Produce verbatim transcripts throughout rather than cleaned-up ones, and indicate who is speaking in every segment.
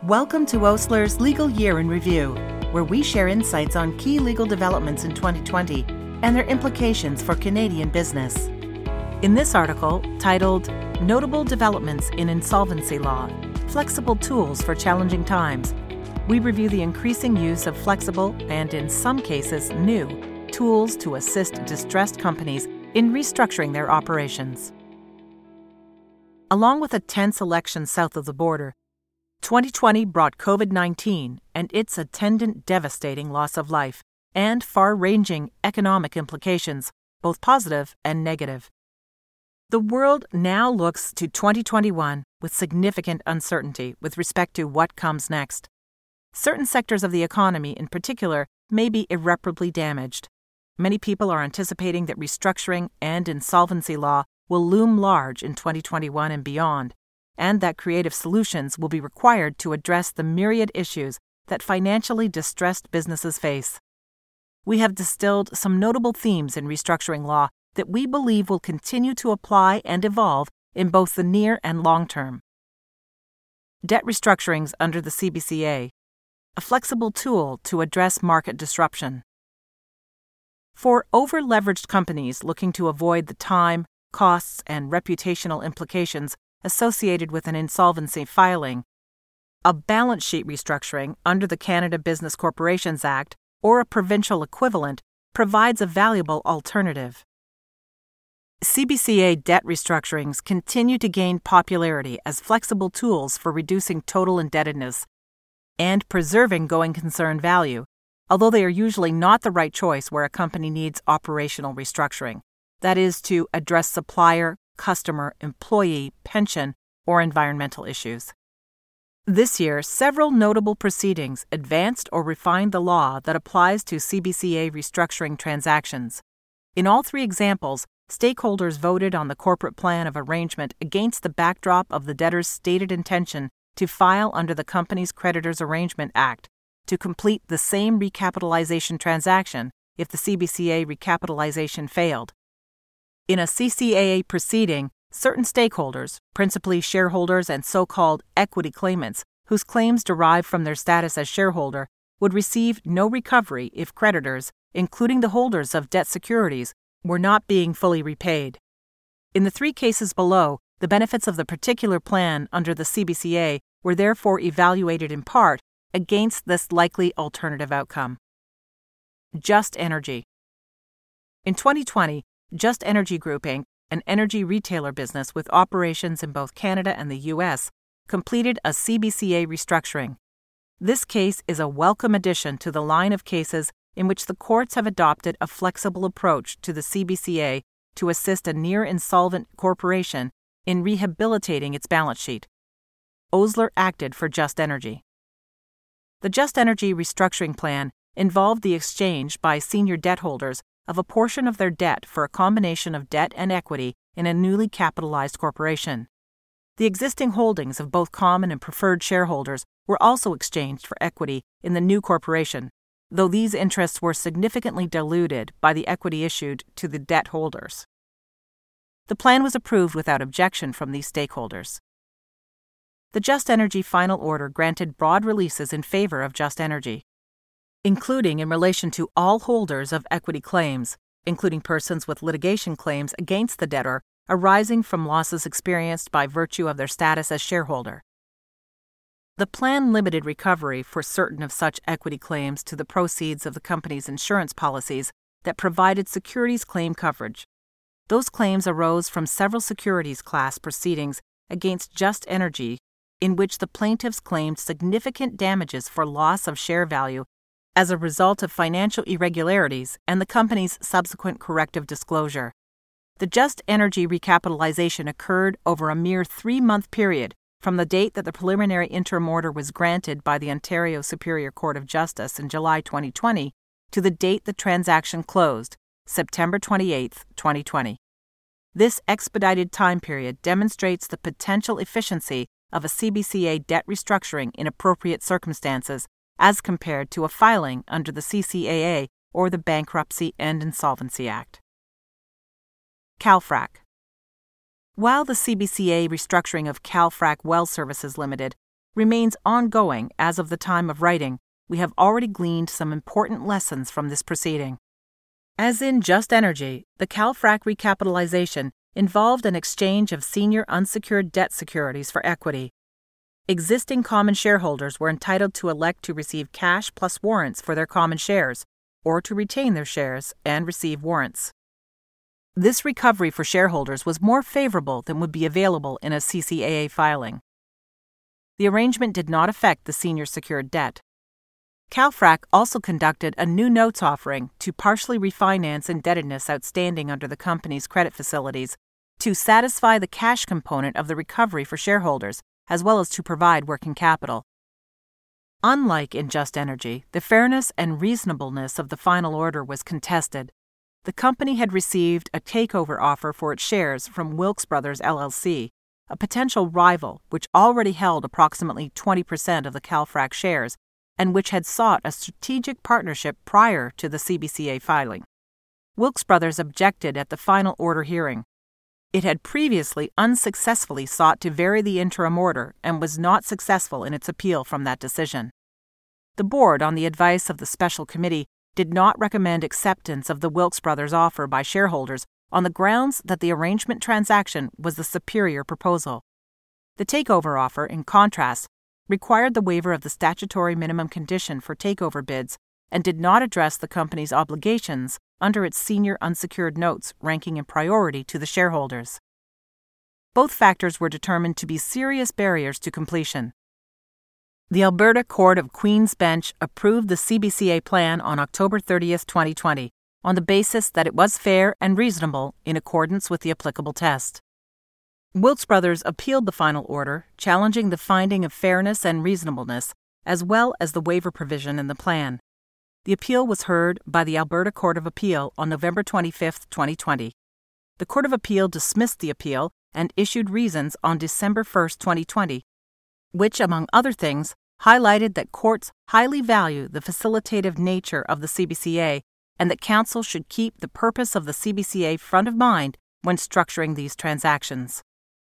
Speaker 1: Welcome to Osler's Legal Year in Review, where we share insights on key legal developments in twenty twenty and their implications for Canadian business. In this article, titled Notable Developments in Insolvency Law, Flexible Tools for Challenging Times, we review the increasing use of flexible and, in some cases, new tools to assist distressed companies in restructuring their operations. Along with a tense election south of the border, twenty twenty brought COVID nineteen and its attendant devastating loss of life and far-ranging economic implications, both positive and negative. The world now looks to twenty twenty-one with significant uncertainty with respect to what comes next. Certain sectors of the economy, in particular, may be irreparably damaged. Many people are anticipating that restructuring and insolvency law will loom large in twenty twenty-one and beyond, and that creative solutions will be required to address the myriad issues that financially distressed businesses face. We have distilled some notable themes in restructuring law that we believe will continue to apply and evolve in both the near and long term. Debt restructurings under the C B C A, a flexible tool to address market disruption. For over-leveraged companies looking to avoid the time, costs, and reputational implications associated with an insolvency filing, a balance sheet restructuring under the Canada Business Corporations Act or a provincial equivalent provides a valuable alternative. C B C A debt restructurings continue to gain popularity as flexible tools for reducing total indebtedness and preserving going concern value, although they are usually not the right choice where a company needs operational restructuring, that is, to address supplier, customer, employee, pension, or environmental issues. This year, several notable proceedings advanced or refined the law that applies to C B C A restructuring transactions. In all three examples, stakeholders voted on the corporate plan of arrangement against the backdrop of the debtor's stated intention to file under the Companies Creditors Arrangement Act to complete the same recapitalization transaction if the C B C A recapitalization failed. In a C C A A proceeding, certain stakeholders, principally shareholders and so-called equity claimants, whose claims derive from their status as shareholder, would receive no recovery if creditors, including the holders of debt securities, were not being fully repaid. In the three cases below, the benefits of the particular plan under the C B C A were therefore evaluated in part against this likely alternative outcome. Just Energy. In twenty twenty, Just Energy Group, Incorporated, an energy retailer business with operations in both Canada and the U S, completed a C B C A restructuring. This case is a welcome addition to the line of cases in which the courts have adopted a flexible approach to the C B C A to assist a near-insolvent corporation in rehabilitating its balance sheet. Osler acted for Just Energy. The Just Energy restructuring plan involved the exchange by senior debt holders of a portion of their debt for a combination of debt and equity in a newly capitalized corporation. The existing holdings of both common and preferred shareholders were also exchanged for equity in the new corporation, though these interests were significantly diluted by the equity issued to the debt holders. The plan was approved without objection from these stakeholders. The Just Energy final order granted broad releases in favor of Just Energy, including in relation to all holders of equity claims, including persons with litigation claims against the debtor arising from losses experienced by virtue of their status as shareholder. The plan limited recovery for certain of such equity claims to the proceeds of the company's insurance policies that provided securities claim coverage. Those claims arose from several securities class proceedings against Just Energy, in which the plaintiffs claimed significant damages for loss of share value as a result of financial irregularities and the company's subsequent corrective disclosure. The Just Energy recapitalization occurred over a mere three-month period from the date that the preliminary interim order was granted by the Ontario Superior Court of Justice in July twenty twenty to the date the transaction closed, September twenty-eighth, twenty twenty. This expedited time period demonstrates the potential efficiency of a C B C A debt restructuring in appropriate circumstances as compared to a filing under the C C A A or the Bankruptcy and Insolvency Act. Calfrac. While the C B C A restructuring of Calfrac Well Services Limited remains ongoing as of the time of writing, we have already gleaned some important lessons from this proceeding. As in Just Energy, the Calfrac recapitalization involved an exchange of senior unsecured debt securities for equity. Existing common shareholders were entitled to elect to receive cash plus warrants for their common shares, or to retain their shares and receive warrants. This recovery for shareholders was more favorable than would be available in a C C A A filing. The arrangement did not affect the senior secured debt. Calfrac also conducted a new notes offering to partially refinance indebtedness outstanding under the company's credit facilities to satisfy the cash component of the recovery for shareholders, as well as to provide working capital. Unlike in Just Energy, the fairness and reasonableness of the final order was contested. The company had received a takeover offer for its shares from Wilks Brothers L L C, a potential rival which already held approximately twenty percent of the Calfrac shares and which had sought a strategic partnership prior to the C B C A filing. Wilks Brothers objected at the final order hearing. It had previously unsuccessfully sought to vary the interim order and was not successful in its appeal from that decision. The board, on the advice of the special committee, did not recommend acceptance of the Wilks Brothers offer by shareholders on the grounds that the arrangement transaction was the superior proposal. The takeover offer, in contrast, required the waiver of the statutory minimum condition for takeover bids and did not address the company's obligations under its senior unsecured notes ranking in priority to the shareholders. Both factors were determined to be serious barriers to completion. The Alberta Court of Queen's Bench approved the C B C A plan on October thirtieth, twenty twenty, on the basis that it was fair and reasonable in accordance with the applicable test. Wilks Brothers appealed the final order, challenging the finding of fairness and reasonableness, as well as the waiver provision in the plan. The appeal was heard by the Alberta Court of Appeal on November twenty-fifth, twenty twenty. The Court of Appeal dismissed the appeal and issued reasons on December first, twenty twenty, which, among other things, highlighted that courts highly value the facilitative nature of the C B C A and that counsel should keep the purpose of the C B C A front of mind when structuring these transactions.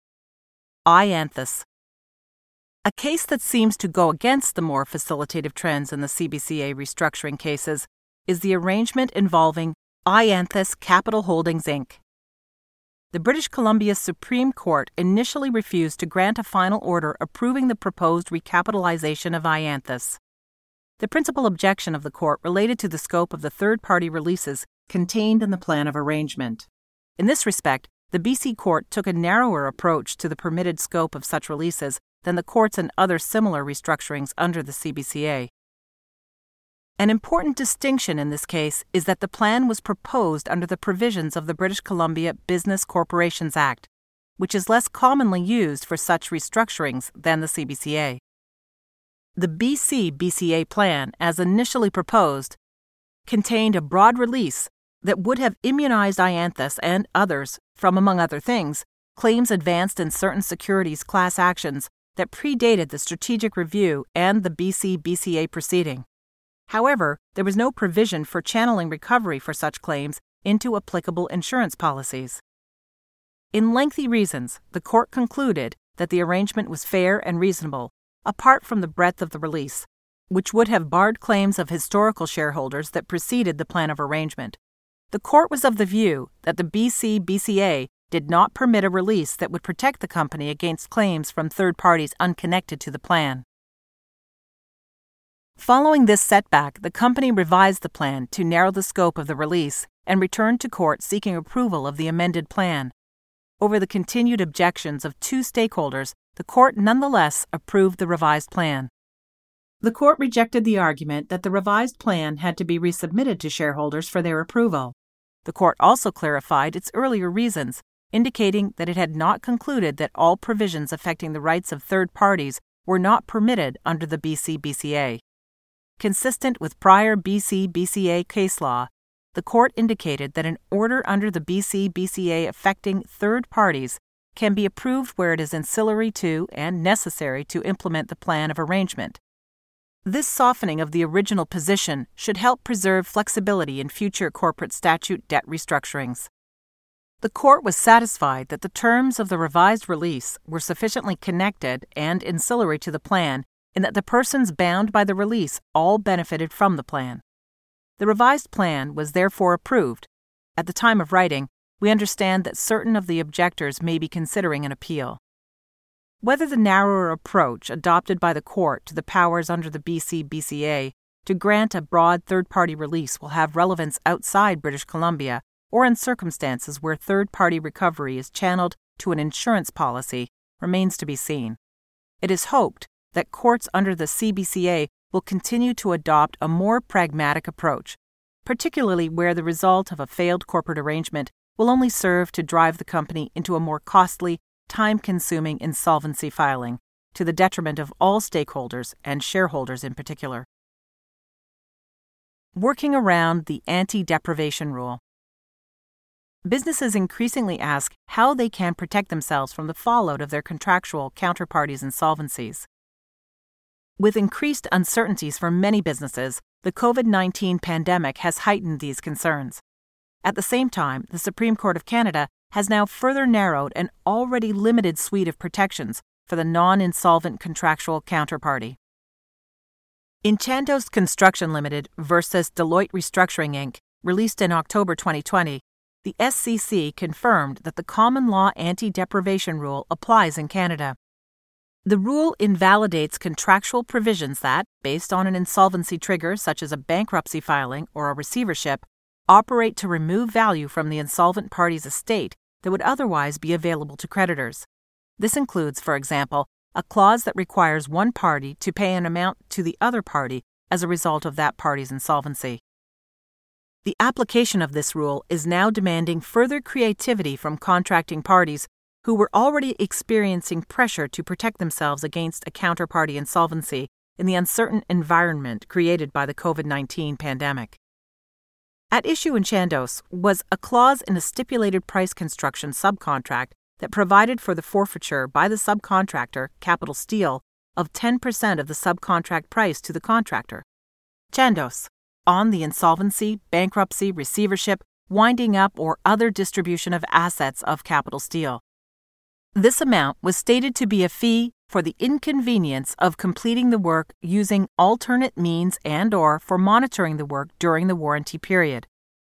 Speaker 1: Ianthus. A case that seems to go against the more facilitative trends in the C B C A restructuring cases is the arrangement involving Ianthus Capital Holdings, Incorporated. The British Columbia Supreme Court initially refused to grant a final order approving the proposed recapitalization of Ianthus. The principal objection of the court related to the scope of the third-party releases contained in the plan of arrangement. In this respect, the B C Court took a narrower approach to the permitted scope of such releases than the courts in other similar restructurings under the C B C A. An important distinction in this case is that the plan was proposed under the provisions of the British Columbia Business Corporations Act, which is less commonly used for such restructurings than the C B C A. The B C B C A plan, as initially proposed, contained a broad release that would have immunized Ianthus and others from, among other things, claims advanced in certain securities class actions that predated the strategic review and the B C B C A proceeding. However, there was no provision for channeling recovery for such claims into applicable insurance policies. In lengthy reasons, the court concluded that the arrangement was fair and reasonable, apart from the breadth of the release, which would have barred claims of historical shareholders that preceded the plan of arrangement. The court was of the view that the B C B C A did not permit a release that would protect the company against claims from third parties unconnected to the plan. Following this setback, the company revised the plan to narrow the scope of the release and returned to court seeking approval of the amended plan. Over the continued objections of two stakeholders, the court nonetheless approved the revised plan. The court rejected the argument that the revised plan had to be resubmitted to shareholders for their approval. The court also clarified its earlier reasons, indicating that it had not concluded that all provisions affecting the rights of third parties were not permitted under the B C B C A. Consistent with prior B C B C A case law, the court indicated that an order under the B C B C A affecting third parties can be approved where it is ancillary to and necessary to implement the plan of arrangement. This softening of the original position should help preserve flexibility in future corporate statute debt restructurings. The court was satisfied that the terms of the revised release were sufficiently connected and ancillary to the plan in that the persons bound by the release all benefited from the plan. The revised plan was therefore approved. At the time of writing, we understand that certain of the objectors may be considering an appeal. Whether the narrower approach adopted by the court to the powers under the B C B C A to grant a broad third-party release will have relevance outside British Columbia or in circumstances where third-party recovery is channeled to an insurance policy remains to be seen. It is hoped that courts under the C B C A will continue to adopt a more pragmatic approach, particularly where the result of a failed corporate arrangement will only serve to drive the company into a more costly, time-consuming insolvency filing, to the detriment of all stakeholders and shareholders in particular. Working around the anti-deprivation rule. Businesses increasingly ask how they can protect themselves from the fallout of their contractual counterparties' insolvencies. With increased uncertainties for many businesses, the COVID nineteen pandemic has heightened these concerns. At the same time, the Supreme Court of Canada has now further narrowed an already limited suite of protections for the non-insolvent contractual counterparty. In Chandos Construction Limited versus Deloitte Restructuring Incorporated, released in October twenty twenty, the S C C confirmed that the common law anti-deprivation rule applies in Canada. The rule invalidates contractual provisions that, based on an insolvency trigger such as a bankruptcy filing or a receivership, operate to remove value from the insolvent party's estate that would otherwise be available to creditors. This includes, for example, a clause that requires one party to pay an amount to the other party as a result of that party's insolvency. The application of this rule is now demanding further creativity from contracting parties who were already experiencing pressure to protect themselves against a counterparty insolvency in the uncertain environment created by the COVID nineteen pandemic. At issue in Chandos was a clause in a stipulated price construction subcontract that provided for the forfeiture by the subcontractor, Capital Steel, of ten percent of the subcontract price to the contractor. Chandos, on the insolvency, bankruptcy, receivership, winding up, or other distribution of assets of Capital Steel. This amount was stated to be a fee for the inconvenience of completing the work using alternate means and/or for monitoring the work during the warranty period.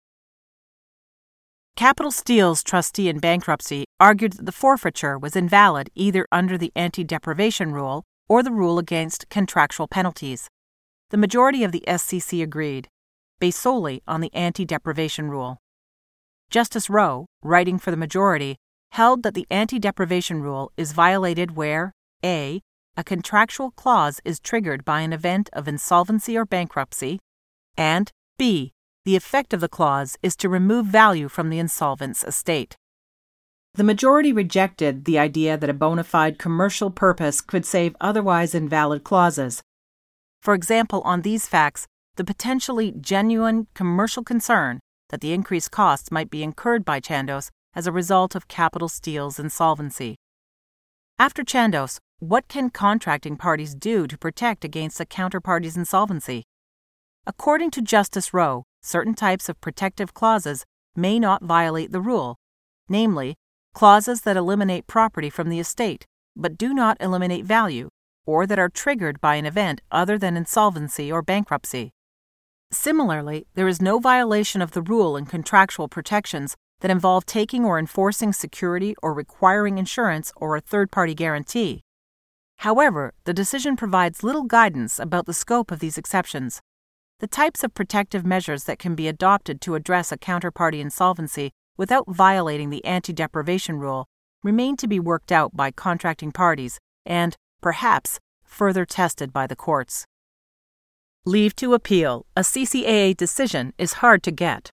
Speaker 1: Capital Steel's trustee in bankruptcy argued that the forfeiture was invalid either under the anti-deprivation rule or the rule against contractual penalties. The majority of the S C C agreed, based solely on the anti-deprivation rule. Justice Rowe, writing for the majority, held that the anti-deprivation rule is violated where a. a contractual clause is triggered by an event of insolvency or bankruptcy, and b. the effect of the clause is to remove value from the insolvent's estate. The majority rejected the idea that a bona fide commercial purpose could save otherwise invalid clauses. For example, on these facts, the potentially genuine commercial concern that the increased costs might be incurred by Chandos as a result of Capital Steel's insolvency. After Chandos, what can contracting parties do to protect against a counterparty's insolvency? According to Justice Rowe, certain types of protective clauses may not violate the rule, namely, clauses that eliminate property from the estate but do not eliminate value, or that are triggered by an event other than insolvency or bankruptcy. Similarly, there is no violation of the rule in contractual protections that involve taking or enforcing security or requiring insurance or a third-party guarantee. However, the decision provides little guidance about the scope of these exceptions. The types of protective measures that can be adopted to address a counterparty insolvency without violating the anti-deprivation rule remain to be worked out by contracting parties and, perhaps, further tested by the courts. Leave to appeal a C C A A decision is hard to get.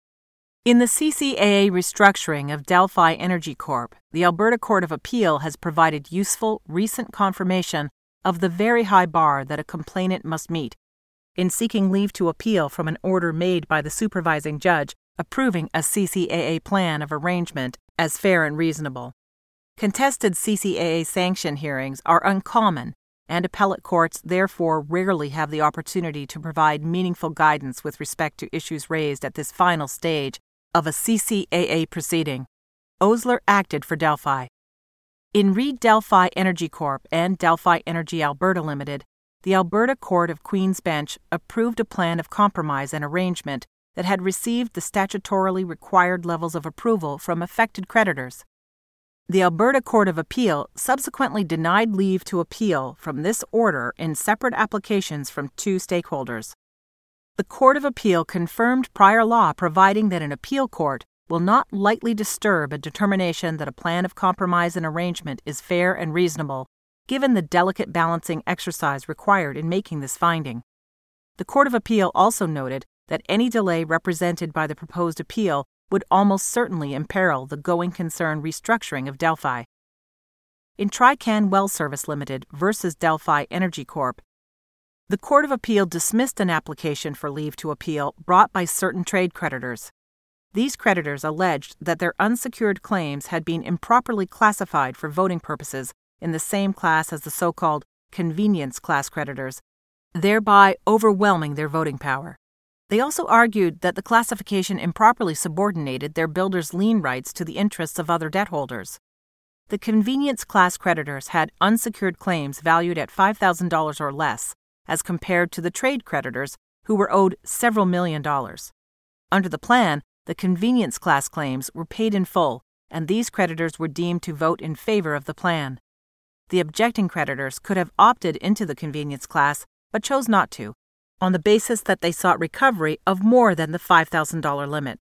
Speaker 1: In the C C A A restructuring of Delphi Energy Corp, the Alberta Court of Appeal has provided useful, recent confirmation of the very high bar that a complainant must meet in seeking leave to appeal from an order made by the supervising judge approving a C C A A plan of arrangement as fair and reasonable. Contested C C A A sanction hearings are uncommon, and appellate courts therefore rarely have the opportunity to provide meaningful guidance with respect to issues raised at this final stage of a C C A A proceeding. Osler acted for Delphi. In Reed Delphi Energy Corp and Delphi Energy Alberta Limited, the Alberta Court of Queen's Bench approved a plan of compromise and arrangement that had received the statutorily required levels of approval from affected creditors. The Alberta Court of Appeal subsequently denied leave to appeal from this order in separate applications from two stakeholders. The Court of Appeal confirmed prior law providing that an appeal court will not lightly disturb a determination that a plan of compromise and arrangement is fair and reasonable, given the delicate balancing exercise required in making this finding. The Court of Appeal also noted that any delay represented by the proposed appeal would almost certainly imperil the going concern restructuring of Delphi. In Trican Well Service Limited versus Delphi Energy Corp, the Court of Appeal dismissed an application for leave to appeal brought by certain trade creditors. These creditors alleged that their unsecured claims had been improperly classified for voting purposes in the same class as the so-called convenience class creditors, thereby overwhelming their voting power. They also argued that the classification improperly subordinated their builders' lien rights to the interests of other debt holders. The convenience class creditors had unsecured claims valued at five thousand dollars or less, as compared to the trade creditors, who were owed several million dollars. Under the plan, the convenience class claims were paid in full, and these creditors were deemed to vote in favor of the plan. The objecting creditors could have opted into the convenience class, but chose not to, on the basis that they sought recovery of more than the five thousand dollars limit.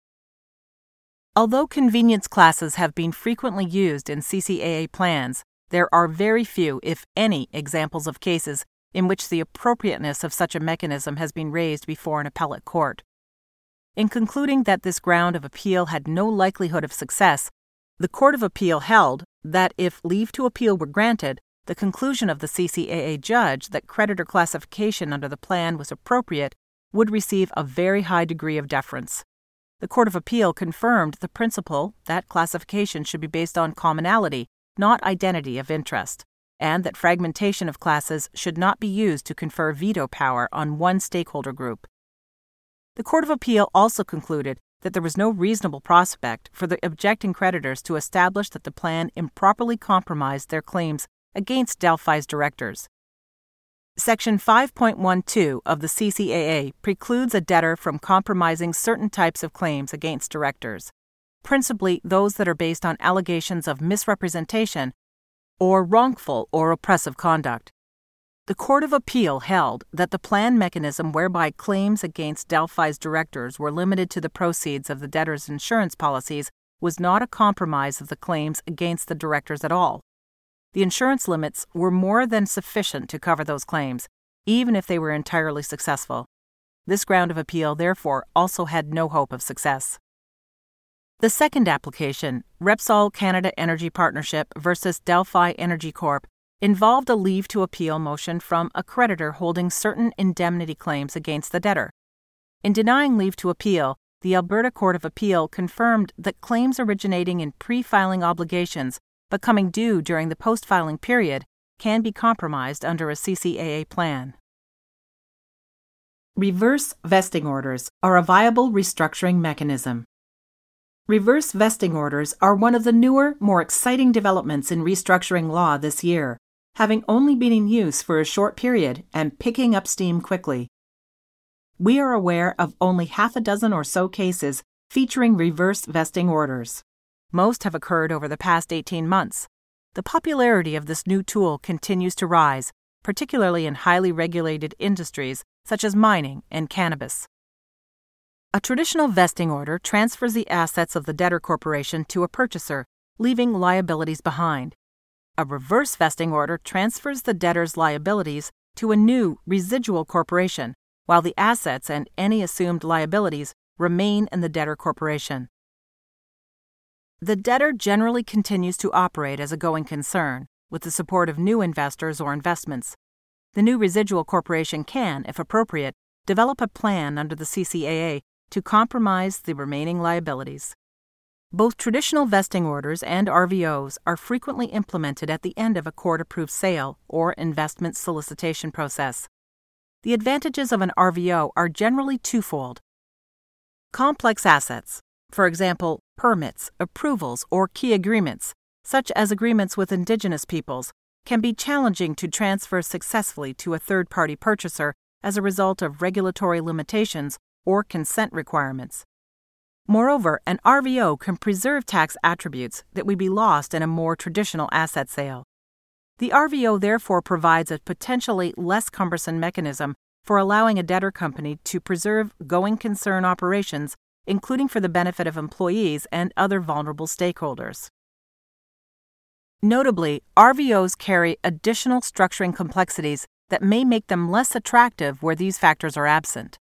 Speaker 1: Although convenience classes have been frequently used in C C A A plans, there are very few, if any, examples of cases in which the appropriateness of such a mechanism has been raised before an appellate court. In concluding that this ground of appeal had no likelihood of success, the Court of Appeal held that if leave to appeal were granted, the conclusion of the C C A A judge that creditor classification under the plan was appropriate would receive a very high degree of deference. The Court of Appeal confirmed the principle that classification should be based on commonality, not identity of interest, and that fragmentation of classes should not be used to confer veto power on one stakeholder group. The Court of Appeal also concluded that there was no reasonable prospect for the objecting creditors to establish that the plan improperly compromised their claims against Delphi's directors. Section five point twelve of the C C A A precludes a debtor from compromising certain types of claims against directors, principally those that are based on allegations of misrepresentation or wrongful or oppressive conduct. The Court of Appeal held that the plan mechanism whereby claims against Delphi's directors were limited to the proceeds of the debtor's insurance policies was not a compromise of the claims against the directors at all. The insurance limits were more than sufficient to cover those claims, even if they were entirely successful. This ground of appeal, therefore, also had no hope of success. The second application, Repsol Canada Energy Partnership versus Delphi Energy Corp, involved a leave to appeal motion from a creditor holding certain indemnity claims against the debtor. In denying leave to appeal, the Alberta Court of Appeal confirmed that claims originating in pre-filing obligations but coming due during the post-filing period can be compromised under a C C A A plan. Reverse vesting orders are a viable restructuring mechanism. Reverse vesting orders are one of the newer, more exciting developments in restructuring law this year, having only been in use for a short period and picking up steam quickly. We are aware of only half a dozen or so cases featuring reverse vesting orders. Most have occurred over the past eighteen months. The popularity of this new tool continues to rise, particularly in highly regulated industries such as mining and cannabis. A traditional vesting order transfers the assets of the debtor corporation to a purchaser, leaving liabilities behind. A reverse vesting order transfers the debtor's liabilities to a new residual corporation, while the assets and any assumed liabilities remain in the debtor corporation. The debtor generally continues to operate as a going concern, with the support of new investors or investments. The new residual corporation can, if appropriate, develop a plan under the C C A A to compromise the remaining liabilities. Both traditional vesting orders and R V Os are frequently implemented at the end of a court-approved sale or investment solicitation process. The advantages of an R V O are generally twofold. Complex assets, for example, permits, approvals, or key agreements, such as agreements with indigenous peoples, can be challenging to transfer successfully to a third-party purchaser as a result of regulatory limitations or consent requirements. Moreover, an R V O can preserve tax attributes that would be lost in a more traditional asset sale. The R V O therefore provides a potentially less cumbersome mechanism for allowing a debtor company to preserve going concern operations, including for the benefit of employees and other vulnerable stakeholders. Notably, R V Os carry additional structuring complexities that may make them less attractive where these factors are absent.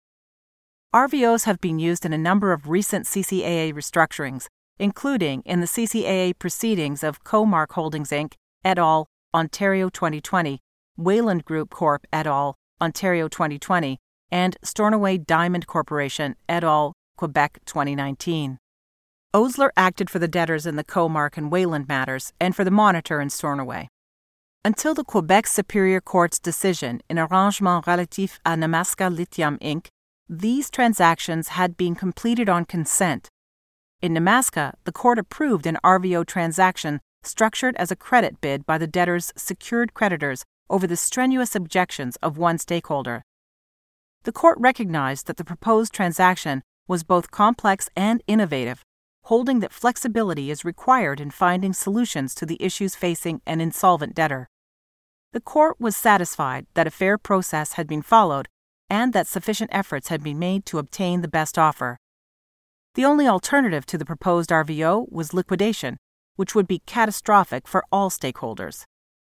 Speaker 1: R V Os have been used in a number of recent C C A A restructurings, including in the C C A A proceedings of Comark Holdings Incorporated et al., Ontario twenty twenty, Wayland Group Corp et al., Ontario twenty twenty, and Stornoway Diamond Corporation et al., Quebec twenty nineteen. Osler acted for the debtors in the Comark and Wayland matters and for the monitor in Stornoway. Until the Quebec Superior Court's decision in Arrangement Relatif à Nemaska Lithium Incorporated, these transactions had been completed on consent. In Nemaska, the court approved an R V O transaction structured as a credit bid by the debtor's secured creditors over the strenuous objections of one stakeholder. The court recognized that the proposed transaction was both complex and innovative, holding that flexibility is required in finding solutions to the issues facing an insolvent debtor. The court was satisfied that a fair process had been followed and that sufficient efforts had been made to obtain the best offer. The only alternative to the proposed R V O was liquidation, which would be catastrophic for all stakeholders.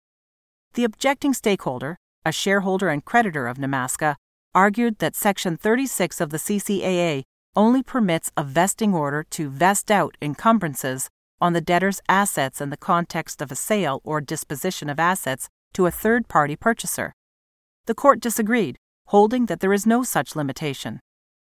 Speaker 1: The objecting stakeholder, a shareholder and creditor of Nemaska, argued that Section thirty-six of the C C A A only permits a vesting order to vest out encumbrances on the debtor's assets in the context of a sale or disposition of assets to a third-party purchaser. The court disagreed, holding that there is no such limitation.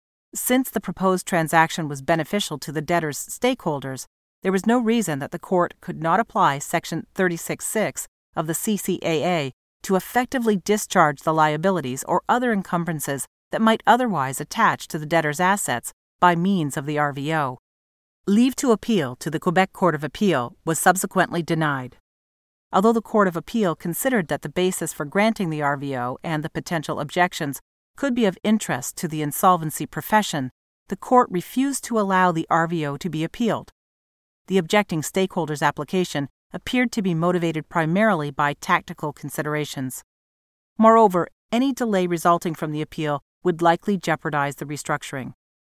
Speaker 1: Since the proposed transaction was beneficial to the debtor's stakeholders, there was no reason that the court could not apply Section thirty-six point six of the C C A A to effectively discharge the liabilities or other encumbrances that might otherwise attach to the debtor's assets by means of the R V O. Leave to appeal to the Quebec Court of Appeal was subsequently denied. Although the Court of Appeal considered that the basis for granting the R V O and the potential objections could be of interest to the insolvency profession, the court refused to allow the R V O to be appealed. The objecting stakeholders' application appeared to be motivated primarily by tactical considerations. Moreover, any delay resulting from the appeal would likely jeopardize the restructuring.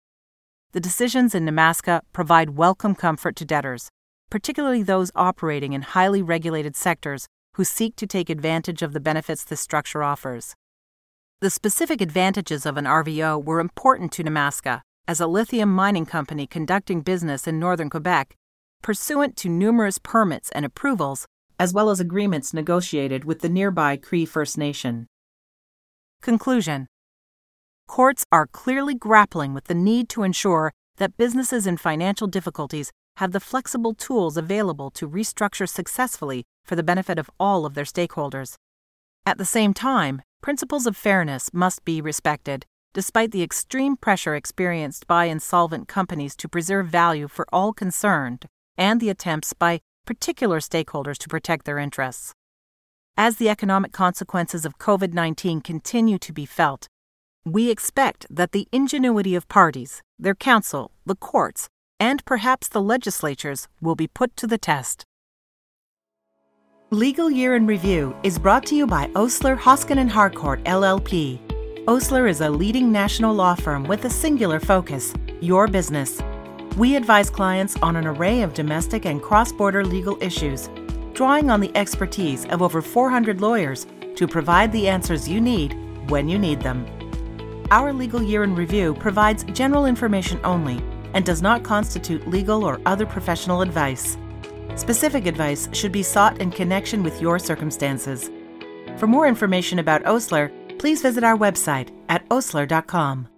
Speaker 1: The decisions in Nemaska provide welcome comfort to debtors, particularly those operating in highly regulated sectors who seek to take advantage of the benefits this structure offers. The specific advantages of an R V O were important to Nemaska as a lithium mining company conducting business in northern Quebec, pursuant to numerous permits and approvals, as well as agreements negotiated with the nearby Cree First Nation. Conclusion: courts are clearly grappling with the need to ensure that businesses in financial difficulties have the flexible tools available to restructure successfully for the benefit of all of their stakeholders. At the same time, principles of fairness must be respected, despite the extreme pressure experienced by insolvent companies to preserve value for all concerned and the attempts by particular stakeholders to protect their interests. As the economic consequences of COVID nineteen continue to be felt, we expect that the ingenuity of parties, their counsel, the courts, and perhaps the legislatures will be put to the test. Legal Year in Review is brought to you by Osler, Hoskin and Harcourt, L L P. Osler is a leading national law firm with a singular focus, your business. We advise clients on an array of domestic and cross-border legal issues, drawing on the expertise of over four hundred lawyers to provide the answers you need when you need them. Our Legal Year in Review provides general information only and does not constitute legal or other professional advice. Specific advice should be sought in connection with your circumstances. For more information about Osler, please visit our website at osler dot com.